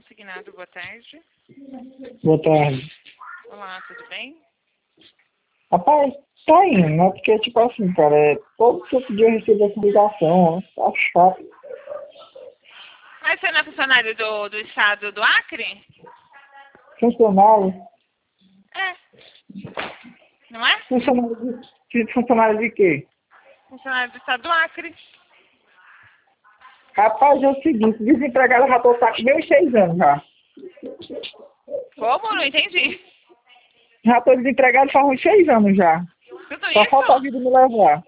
consignado, boa tarde. Boa tarde. Olá, tudo bem? Rapaz, tá indo, né? Porque, tipo assim, cara, todo santo dia eu recebo essa ligação, né? Tá chato. Mas você não é funcionário do estado do Acre? Funcionário? É. Não é? Funcionário de quê? Funcionário do estado do Acre. Rapaz, é o seguinte, desempregado já tô tá com meus 6 anos já. Como? Não entendi. Já tô desempregado faz uns 6 anos já. Tudo Só falta a isso? vida me levar.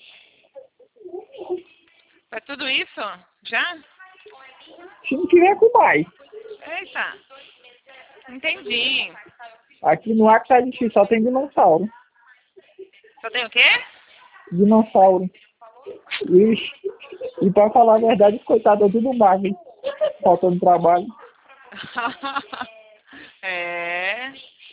É tudo isso? Já? Se não tiver com mais. Eita. Entendi. Aqui no Acre tá difícil, só tem dinossauro. Só tem o quê? Dinossauro. Ixi. E pra falar a verdade, coitado, é tudo magro, hein? Faltando trabalho. É.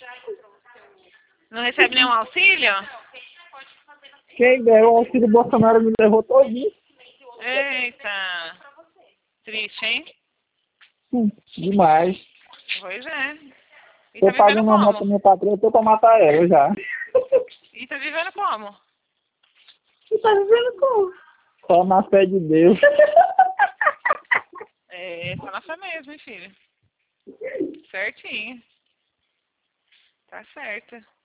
Não recebe nenhum auxílio? Quem deu o auxílio Bolsonaro me levou todinho. Eita. Triste, hein? Demais. Pois é. E Tô tá vivendo pagando uma moto pra como? minha patroa, tô pra matar ela já. E tá vivendo como? Você tá vivendo como? Só na fé de Deus. É, só na fé mesmo, hein, filho? Certinho. Tá certo.